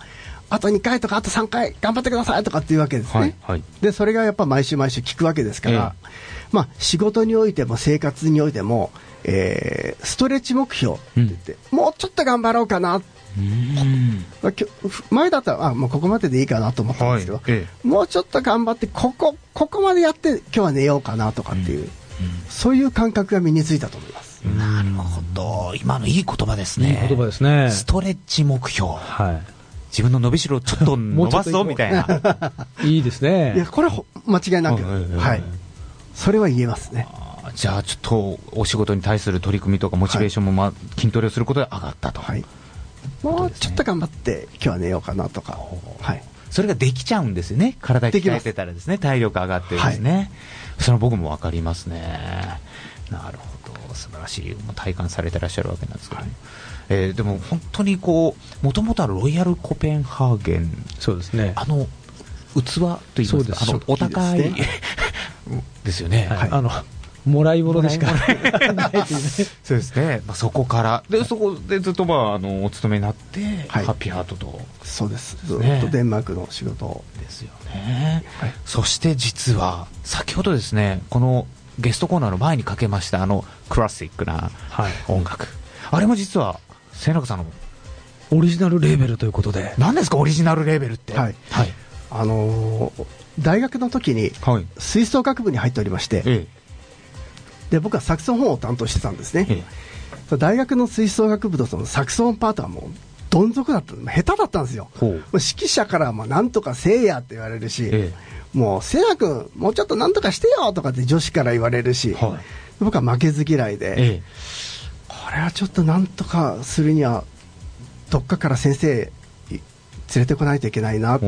Speaker 3: あとにかいとかあとさんかい頑張ってくださいとかっていうわけですね、はいはい、でそれがやっぱ毎週毎週聞くわけですから、えーまあ、仕事においても生活においても、えー、ストレッチ目標って言って、うん、もうちょっと頑張ろうかな、うん前だったらあもうここまででいいかなと思ったんですけど、はいええ、もうちょっと頑張ってここ、ここまでやって今日は寝ようかなとかっていう、うんうん、そういう感覚が身についたと思います。
Speaker 1: なるほど、今のいい言葉ですね。
Speaker 2: いい言葉ですね。
Speaker 1: ストレッチ目標、はい、自分の伸びしろをちょっと伸ばすぞみたいない
Speaker 2: いですね。
Speaker 3: いやこれは間違いなく、はい、それは言えますね。
Speaker 1: あじゃあちょっとお仕事に対する取り組みとかモチベーションも、まあ、筋トレをすることで上がったと、はい、
Speaker 3: もうちょっと頑張って今日は寝ようかなとか、はい、
Speaker 1: それができちゃうんですよね。体鍛えてたらですね、体力上がってですね、はい、それは僕も分かりますね。なるほど、素晴らしい体感されてらっしゃるわけなんですけど、はい、えー、でも本当にこうもともとはロイヤルコペンハーゲン、
Speaker 2: そうですね、
Speaker 1: あの器といいますか、あのお高いですよね、
Speaker 2: はい、あのもらい物でしかない
Speaker 1: そうですね、まあ、そこからでそこでずっと、まあ、あのお勤めになって、はい、ハッピーハートと、
Speaker 3: そうです、ずっとデンマークの仕事
Speaker 1: ですよね、はい、そして実は先ほどですね、このゲストコーナーの前にかけましたあのクラシックな音楽、はい、あれも実は末永さんの
Speaker 2: オリジナルレーベルということで。
Speaker 1: 何ですかオリジナルレーベルって。
Speaker 3: はい、はい、あのー、大学の時に吹奏楽部に入っておりまして、はい、で僕はサクソフォンを担当してたんですね、ええ、大学の吹奏楽部とそのサクソフォンパートはもうどん底だった、下手だったんですよ。指揮者からもなんとかせいやって言われるし、ええ、もうせいや君もうちょっとなんとかしてよとかって女子から言われるし、はい、僕は負けず嫌いで、ええ、これはちょっとなんとかするにはどっかから先生連れてこないといけないなって。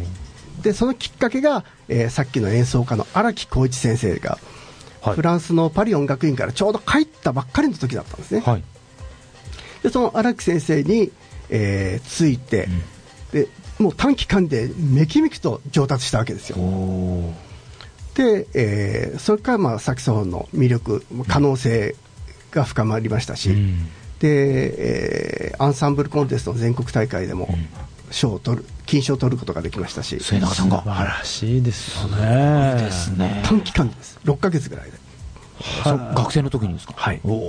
Speaker 3: でそのきっかけが、えー、さっきの演奏家の荒木浩一先生が、はい、フランスのパリ音楽院からちょうど帰ったばっかりの時だったんですね、はい、でその荒木先生に、えー、ついて、うん、でもう短期間でめきめきと上達したわけですよ。で、えー、それからまあサクソフォンの魅力可能性が深まりましたし、うん、で、えー、アンサンブルコンテストの全国大会でも賞を取る、金賞を取ることができましたし、
Speaker 1: 末永さんが
Speaker 2: 素晴らしいですよね。
Speaker 1: ですね、
Speaker 3: 短期間です。ろっかげつぐらいで、
Speaker 1: は学生の時にですか。
Speaker 3: はい。お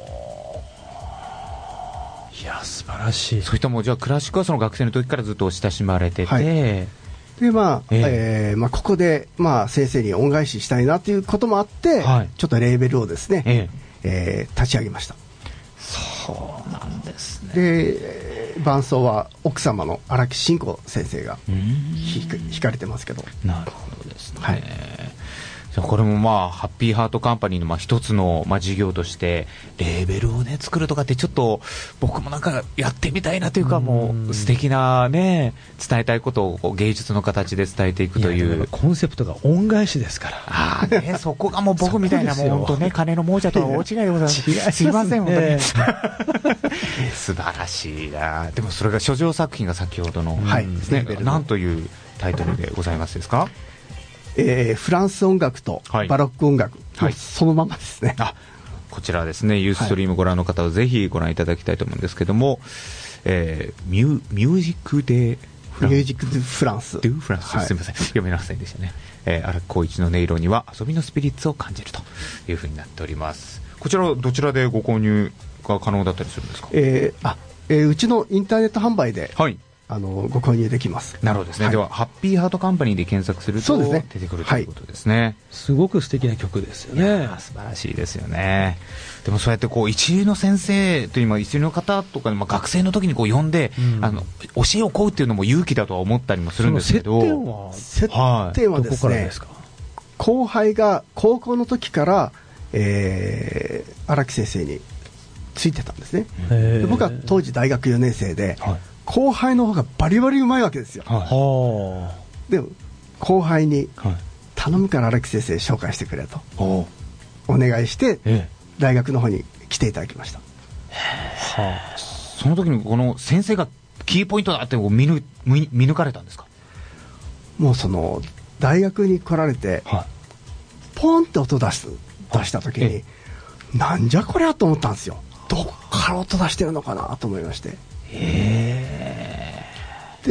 Speaker 2: いや素晴らしい。
Speaker 1: そういったもうじゃあクラシックはその学生の時からずっと親しまれてて、はい、
Speaker 3: でまあ、えーえーまあ、ここで、まあ、先生に恩返ししたいなということもあって、はい、ちょっとレーベルをですね、えーえー、立ち上げました。
Speaker 1: そうなんですね。
Speaker 3: で伴奏は奥様の荒木真子先生が弾かれてますけど。
Speaker 1: なるほどですね、はい、じゃあこれもまあハッピーハートカンパニーのまあ一つのまあ事業としてレーベルをね作るとかってちょっと僕もなんかやってみたいなというか、もう素敵なね伝えたいことを芸術の形で伝えていくという。
Speaker 2: いやコンセプトが恩返しですから。
Speaker 1: ああねそこがもう僕みたいなもう本当ね金の亡者とは大違いでございます。すいません本当に素晴らしいな。でもそれが諸女作品が先ほどの、はいね、なんというタイトルでございますですか。
Speaker 3: えー、フランス音楽とバロック音楽、はい、そのままですね。
Speaker 1: あこちらですね、ユーストリームご覧の方はぜひご覧いただきたいと思うんですけども、えー、ミュミュージックで
Speaker 3: ミュージックドゥフランス、
Speaker 1: ドゥフランス、はい、すみません読めませんでしたね。えー、荒木浩一の音色には遊びのスピリッツを感じるというふうになっております。こちらどちらでご購入が可能だったりするんですか。
Speaker 3: えーあえー、うちのインターネット販売で、
Speaker 1: はい、
Speaker 3: あのご購入できます。
Speaker 1: なるほどですね、はい、ではハッピーハートカンパニーで検索すると出てくるということですね。はい、
Speaker 2: すごく素敵な曲ですよね。
Speaker 1: 素晴らしいですよね。でもそうやってこう一流の先生という、一流の方とか、まあ、学生の時にこう呼んで、うん、あの教えを請うっていうのも勇気だとは思ったりもするんですけど、
Speaker 3: 接点は接点はですね、ですか。後輩が高校の時から、えー、荒木先生についてたんですね。で僕は当時大学よねん生で、はい、後輩の方がバリバリうまいわけですよ。はい、で後輩に、はい、頼むから荒木先生紹介してくれとお願いして、ええ、大学の方に来ていただきました。
Speaker 1: はあ、その時にこの先生がキーポイントだって見抜、見抜かれたんですか。
Speaker 3: もうその大学に来られて、はい、ポンって音出す出した時に、はい、なんじゃこりゃと思ったんですよ。どっから音出してるのかなと思いまして、へで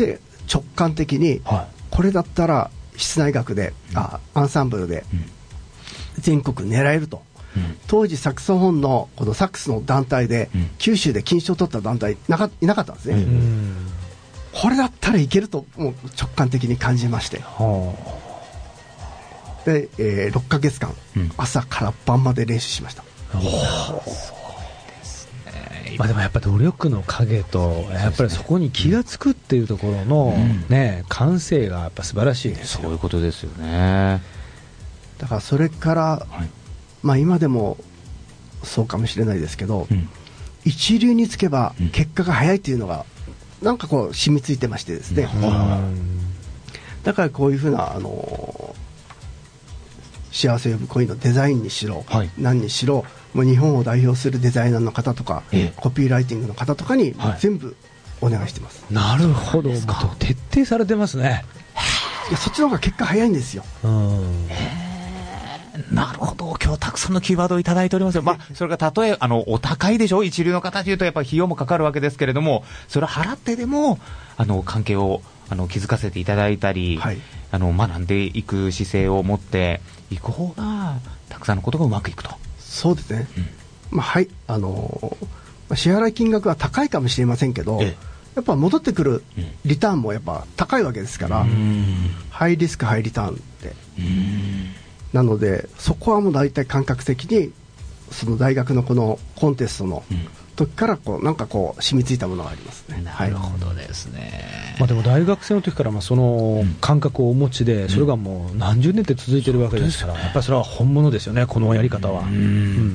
Speaker 3: 直感的に、はい、これだったら室内楽で、うん、あアンサンブルで全国狙えると、うん、当時サクソフォンのこのサックスの団体で、うん、九州で金賞を取った団体なかいなかったんですね、うん、これだったらいけるともう直感的に感じまして、はあ、で、えー、ろっかげつかん、うん、朝から晩まで練習しました。
Speaker 2: まあ、でもやっぱり努力の影とやっぱりそこに気がつくっていうところの、ね、感性がやっぱ素晴らしいですよ。
Speaker 1: そういうことですよね。
Speaker 3: だからそれから、はい、まあ、今でもそうかもしれないですけど、うん、一流につけば結果が早いというのがなんかこう染みついてましてですね、うん、だからこういうふうなあの幸せを呼ぶ恋のデザインにしろ、はい、何にしろもう日本を代表するデザイナーの方とか、ええ、コピーライティングの方とかに全部お願いしてます、
Speaker 2: はい、なるほど、徹底されてますね。
Speaker 3: いやそっちの方が結果早いんですよ。うん、
Speaker 1: なるほど。今日たくさんのキーワードをいただいておりますよ。まあ、それがたとえあのお高いでしょ、一流の方というとやっぱり費用もかかるわけですけれども、それを払ってでもあの関係をあの築かせていただいたり、はい、あの学んでいく姿勢を持っていく方がたくさんのことがうまくいくと。
Speaker 3: そうですね、うん、まあ、はい、あのー、支払い金額は高いかもしれませんけど、ええ、やっぱ戻ってくるリターンもやっぱ高いわけですから、うん、ハイリスクハイリターンって、うん、なのでそこはもう大体感覚的にその大学のこのコンテストの時からこうなんかこう染みついたものがありますね。
Speaker 1: なるほどですね、
Speaker 2: はい、まあ、でも大学生の時からまあその感覚をお持ちで、それがもう何十年って続いてるわけですから、やっぱりそれは本物ですよね、このやり方は。うん、うん、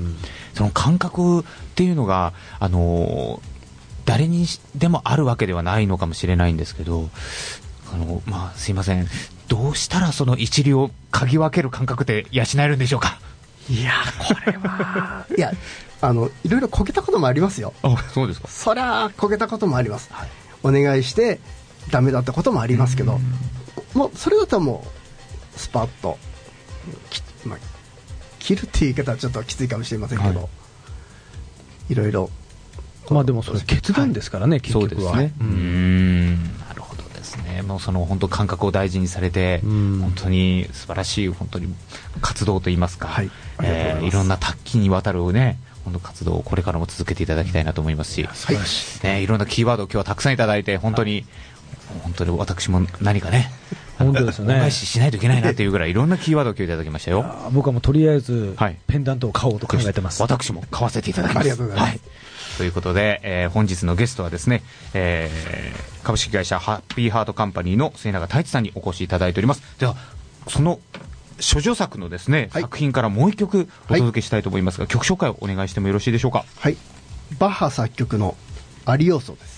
Speaker 1: その感覚っていうのがあの誰にでもあるわけではないのかもしれないんですけど、あの、まあ、すいません、どうしたらその一流を嗅ぎ分ける感覚って養えるんでしょうか。
Speaker 3: いやこれはいやあのいろいろこけたこともありますよ。
Speaker 1: あ、そうですか。
Speaker 3: そりゃこけたこともあります、はい、お願いしてダメだったこともありますけど、もうそれだともうスパッと、まあ、切るっていう言い方はちょっときついかもしれませんけど、はい、いろいろ
Speaker 2: まあでもそれ決断ですからね、はい、結局は。そうですね、
Speaker 1: うん、うーん、なるほどですね。もうその本当感覚を大事にされて、本当に素晴らしい本当に活動といいますか、はい、えー、いろんな多岐にわたるね本当活動をこれからも続けていただきたいなと思いますし、はい、ね、いろんなキーワードを今日はたくさんいただいて本当に、はい、本当に私も何かね
Speaker 2: 本当ですよね、
Speaker 1: お返ししないといけないなというぐらいいろんなキーワードを今日いただきましたよ。
Speaker 2: 僕はもうとりあえず、はい、ペンダントを買おうと考えてます。
Speaker 1: 私も買わせていただきます。
Speaker 3: ありがとうございます、はい、
Speaker 1: ということで、えー、本日のゲストはですね、えー、株式会社ハッピーハートカンパニーの末永太一さんにお越しいただいております。ではその諸女作のですね、はい、作品からもう一曲お届けしたいと思いますが、はい、曲紹介をお願いしてもよろしいでしょうか。
Speaker 3: はい、バッハ作曲のアリオーソです。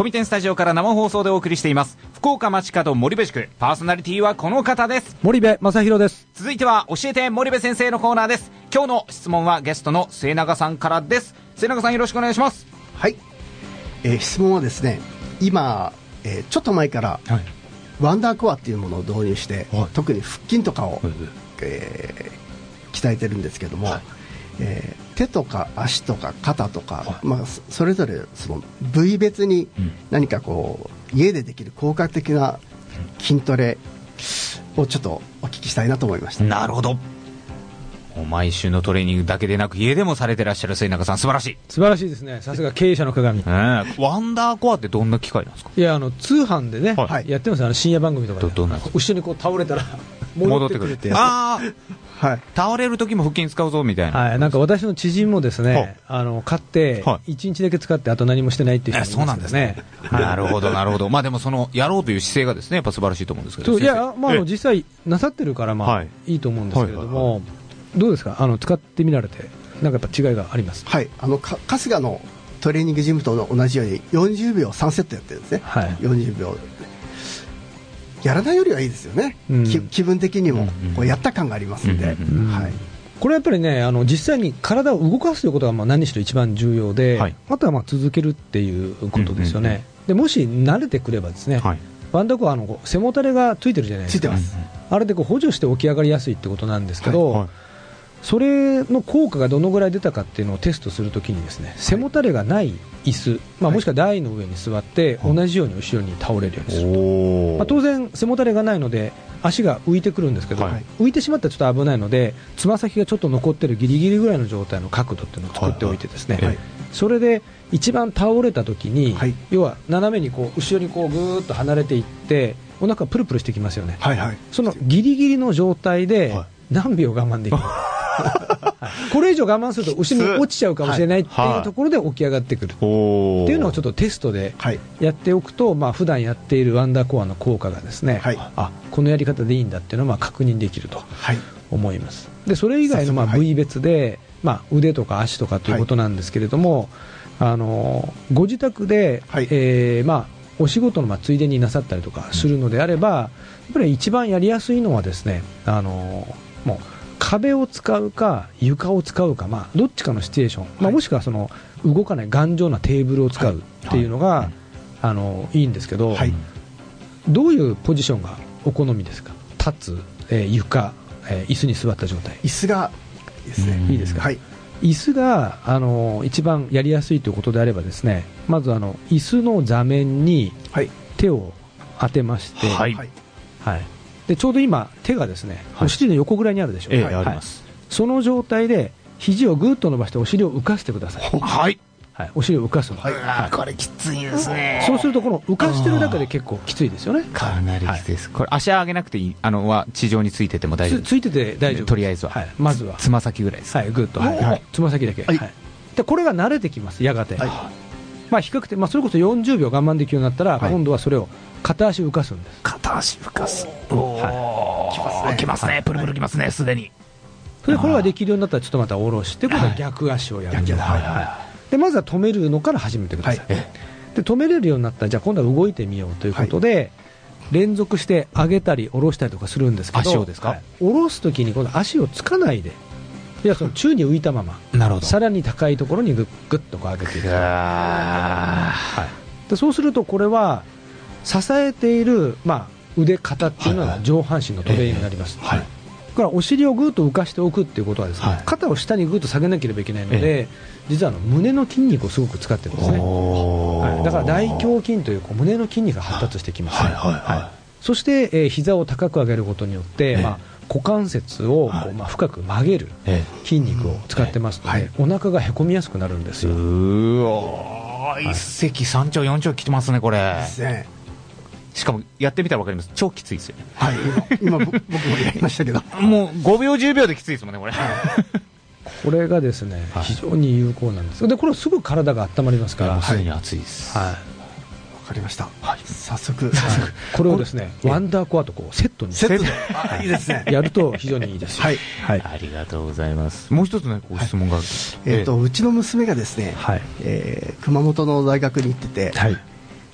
Speaker 1: 富店スタジオから生放送でお送りしています福岡街角森部塾。パーソナリティはこの方です。
Speaker 2: 森部正弘です。
Speaker 1: 続いては教えて森部先生のコーナーです。今日の質問はゲストの末永さんからです。末永さん、よろしくお願いします。
Speaker 3: はい、えー、質問はですね、今、えー、ちょっと前から、はい、ワンダーコアっていうものを導入して、はい、特に腹筋とかを、はい、えー、鍛えてるんですけども、はい、えー、手とか足とか肩とか、はい、まあ、それぞれその部位別に何かこう、うん、家でできる効果的な筋トレをちょっとお聞きしたいなと思いました。
Speaker 1: なるほど。毎週のトレーニングだけでなく家でもされてらっしゃる末永さん、素晴らしい。
Speaker 2: 素晴らしいですね。さすが経営者の鏡、
Speaker 1: えー、ワンダーコアってどんな機械なんですか？
Speaker 2: いや、あの通販でね、はい、やってます。あの深夜番組とかでどどんな後ろにこう倒れたら戻ってくるってやつ。あ
Speaker 1: あ、はい、倒れる時も腹筋使うぞみたいな、
Speaker 2: はい、なんか私の知人もですね、あの買っていちにちだけ使ってあと何もしてないっていう人もいますね。
Speaker 1: なるほどなるほど。まあでもそのやろうという姿勢がですね、やっぱ素晴らしいと思うんですけど。
Speaker 2: いや、まあ、あの実際なさってるからまあ、はい、いいと思うんですけれども、はいはいはい、どうですか、あの使ってみられてなんかやっぱ違いがあります？
Speaker 3: はい、あのか春日のトレーニングジムと同じようによんじゅうびょうさんセットやってるんですね、はい、よんじゅうびょうやらないよりはいいですよね、うん、気, 気分的にもこうやった感がありますんで、うんうん、はい、
Speaker 2: これやっぱりね、あの実際に体を動かすということがまあ何にしろ一番重要で、はい、あとはまあ続けるっていうことですよね、うんうんうん、でもし慣れてくればですね、はい、ワンダーコアの背もたれがついてるじゃないですか。
Speaker 3: ついてます。
Speaker 2: あれでこう補助して起き上がりやすいってことなんですけど、はいはい、それの効果がどのぐらい出たかっていうのをテストするときにですね、背もたれがない椅子、まあ、もしくは台の上に座って同じように後ろに倒れるようにする、まあ、当然背もたれがないので足が浮いてくるんですけど、はい、浮いてしまったらちょっと危ないのでつま先がちょっと残ってるギリギリぐらいの状態の角度っていうのを作っておいてですね、はいはい、それで一番倒れたときに、はい、要は斜めにこう後ろにこうぐーっと離れていってお腹プルプルしてきますよね、はいはい、そのギリギリの状態で何秒我慢できる、はい、これ以上我慢すると後ろに落ちちゃうかもしれないっていうところで起き上がってくるっていうのをちょっとテストでやっておくと、まあ普段やっているワンダーコアの効果がですね、はい、あ、このやり方でいいんだっていうのをまあ確認できると思います。でそれ以外のまあ部位別で、まあ、腕とか足とかということなんですけれども、あのご自宅で、はい、えーまあお仕事のまあついでになさったりとかするのであれば、やっぱり一番やりやすいのはですね、あのもう壁を使うか床を使うか、まあ、どっちかのシチュエーション、まあ、もしくはその動かない頑丈なテーブルを使うっていうのが、はいはい、あのいいんですけど、はい、どういうポジションがお好みですか？立つ、えー、床、えー、椅子に座った状態。
Speaker 3: 椅子がいいですね。
Speaker 2: いいですか？はい、椅子があの一番やりやすいということであればですね、まずあの椅子の座面に手を当てまして、はいはいはい、でちょうど今手がですね、お尻の横ぐらいにあるでしょう、
Speaker 1: ええ、あります。
Speaker 2: その状態で肘をぐっと伸ばしてお尻を浮かせてください。
Speaker 1: はい、
Speaker 2: はい、お尻を浮かすの、
Speaker 1: はいはい、これきついですね。
Speaker 2: そうするとこの浮かしてるだけで結構きついですよね。
Speaker 1: かなりきついです、はい、これ足上げなくていい、あのは地上についてても大丈夫です。
Speaker 2: つ, ついてて大丈夫、
Speaker 1: とりあえずは、はい、
Speaker 2: まずは
Speaker 1: つま先ぐらいです。
Speaker 2: はい、ぐっと、はいはい、つま先だけ、はいはい、でこれが慣れてきます、やがて、はい、まあ、比較的、まあ、それこそよんじゅうびょう我慢できるようになったら、はい、今度はそれを片足浮かすんです。
Speaker 1: 片足浮かす、おー、はい、きますね、きますね、プルプルきますね、すでに。
Speaker 2: それでこれができるようになったらちょっとまた下ろして、これは逆足をやる、はいはいはい、でまずは止めるのから始めてください、はい、で止めれるようになったらじゃあ今度は動いてみようということで、はい、連続して上げたり下ろしたりとかするんですけど、
Speaker 1: 足をですか、
Speaker 2: はい、下ろすときに今度足をつかないで、いやその宙に浮いたままなるほど、さらに高いところにぐっぐっとこう上げていく、はい、でそうするとこれは支えている、まあ、腕肩っていうのは上半身のトレーニングになります、はいはい、だからお尻をぐっと浮かしておくっていうことはですね、はい、肩を下にぐっと下げなければいけないので、実はあの胸の筋肉をすごく使ってるんですね、はい、だから大胸筋という、こう胸の筋肉が発達してきます、はいはいはいはい、そして、えー、膝を高く上げることによって、まあ、股関節をこう、まあ、深く曲げる筋肉を使ってますので、はい、お腹がへこみやすくなるんですよ。
Speaker 1: うわ、はい、一石三鳥四鳥きてますねこれですね。しかもやってみたら分かります、超きついですよね、
Speaker 3: はい、今, 今僕もやりましたけど
Speaker 1: もうごびょうじゅうびょうできついですもんねこれ
Speaker 2: これがですね、はい、非常に有効なんです。でこれはすぐ体が温まりますから、
Speaker 1: もうすでに熱いです、
Speaker 3: はい、分かりました、はい、早速、はい、
Speaker 2: これをですねワンダーコアとこうセットに
Speaker 3: セットであいいですね
Speaker 2: やると非常にいいです、
Speaker 1: はいはい、ありがとうございます。もう一つねご質問がある、はい、
Speaker 3: えーと、うちの娘がですね、はい、えー、熊本の大学に行ってて、はい、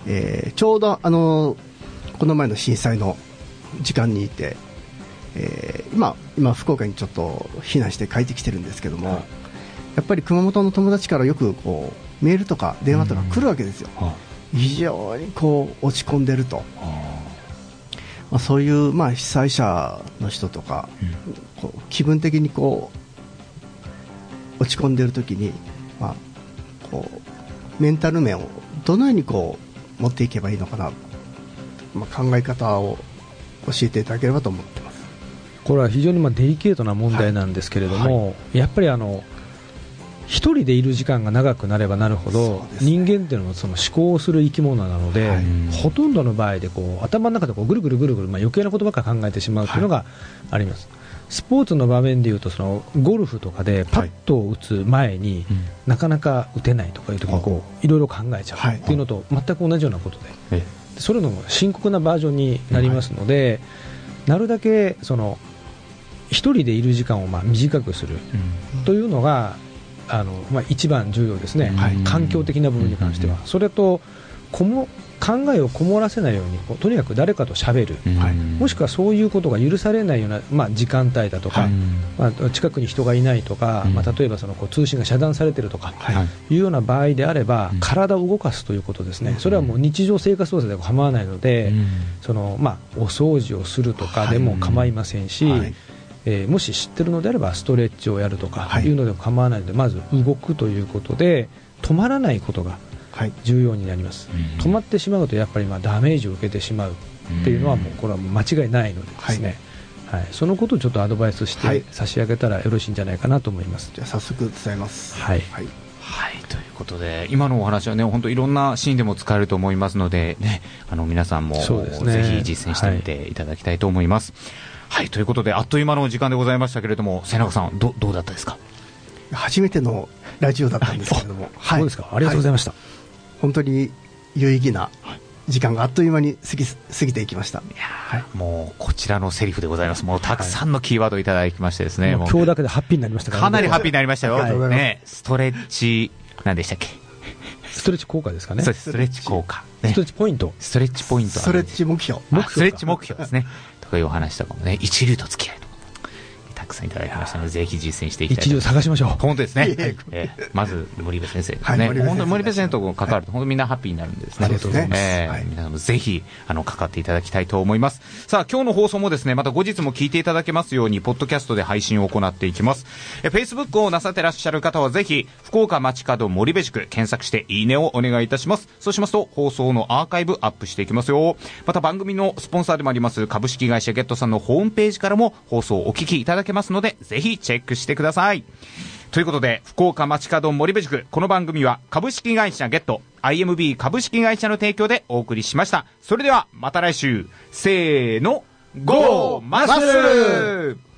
Speaker 3: えー、ちょうどあのこの前の震災の時間にいて、えー、今, 今福岡にちょっと避難して帰ってきてるんですけども、はい、やっぱり熊本の友達からよくこうメールとか電話とか来るわけですよ、うん、非常にこう落ち込んでると、まあ、そういう、まあ、被災者の人とか、うん、こう気分的にこう落ち込んでる時に、まあ、こうメンタル面をどのようにこう持っていけばいいのかな、まあ、考え方を教えていただければと思ってます。
Speaker 2: これは非常にまあデリケートな問題なんですけれども、はいはい、やっぱりあの一人でいる時間が長くなればなるほど、ね、人間っていうのはその思考をする生き物なので、はい、ほとんどの場合でこう頭の中でこうぐるぐるぐるぐる、まあ、余計なことばっかり考えてしまうというのがあります、はい、スポーツの場面でいうとそのゴルフとかでパットを打つ前に、はい、なかなか打てないとかいうときにこういろいろ考えちゃうっていうのと全く同じようなことで、はい、それの深刻なバージョンになりますので、はい、なるだけその一人でいる時間をまあ短くするというのがあのまあ、一番重要ですね、はい、環境的な部分に関しては、それとこも考えをこもらせないようにとにかく誰かと喋る、はい、もしくはそういうことが許されないような、まあ、時間帯だとか、はい、まあ、近くに人がいないとか、まあ、例えばそのこう通信が遮断されているとか、はい、いうような場合であれば、体を動かすということですね、それはもう日常生活動作では構わないので、そのまあ、お掃除をするとかでも構いませんし、はい、えー、もし知ってるのであればストレッチをやるとかいうのでも構わないので、まず動くということで止まらないことが重要になります、はい、止まってしまうとやっぱりまあダメージを受けてしまうっていうのはもうこれはもう間違いないのでですね、はいはい、そのことをちょっとアドバイスして差し上げたらよろしいんじゃないかなと思います。
Speaker 3: じゃあ早速伝えます。
Speaker 1: はい、はいはい、ということで今のお話はね本当いろんなシーンでも使えると思いますので、ね、あの皆さんも、ね、ぜひ実践してみていただきたいと思います。はい、ということであっという間の時間でございましたけれども、瀬中さん ど, どうだったですか。
Speaker 3: 初めてのラジオだったんですけれども、
Speaker 2: はい、そうですか、ありがとうございました、はい、
Speaker 3: 本当に有意義な時間があっという間に過 ぎ, 過ぎていきました。いや、
Speaker 1: はい、もうこちらのセリフでございます。もうたくさんのキーワードいただきましてですね、はい、
Speaker 2: もう今日だけでハッピーになりましたから、ね、
Speaker 1: かなりハッピーになりましたよ、はいね、ストレッチ何でしたっけ。
Speaker 2: ストレッチ効果ですかね。
Speaker 1: そうです、ストレッチ効果、
Speaker 2: ね、ストレッチポイント
Speaker 1: ストレッチポイント
Speaker 3: ストレッチ目標
Speaker 1: ストレッチ目標ですねとかいうお話とかもね、一流と付き合いとかたくさんいただきましたので、ぜひ実践していきたいと思います。
Speaker 2: 一流探しましょう。
Speaker 1: 本当ですね、えー、まず森部先生ですね、はい、本当に森部先生と関わると本当みんなハッピーになるんですね。
Speaker 2: ありがとうございます、
Speaker 1: えーはい、皆さんもぜひあの関わっていただきたいと思います。さあ今日の放送もですねまた後日も聞いていただけますようにポッドキャストで配信を行っていきます。え Facebook をなさってらっしゃる方はぜひ福岡街角森部塾検索していいねをお願いいたします。そうしますと放送のアーカイブアップしていきますよ。また番組のスポンサーでもあります株式会社ゲットさんのホームページからも放送をお聞きいただけますので、ぜひチェックしてください。ということで福岡街角森部塾、この番組は株式会社ゲット アイエムビー 株式会社の提供でお送りしました。それではまた来週、せーの、ゴーマッスル。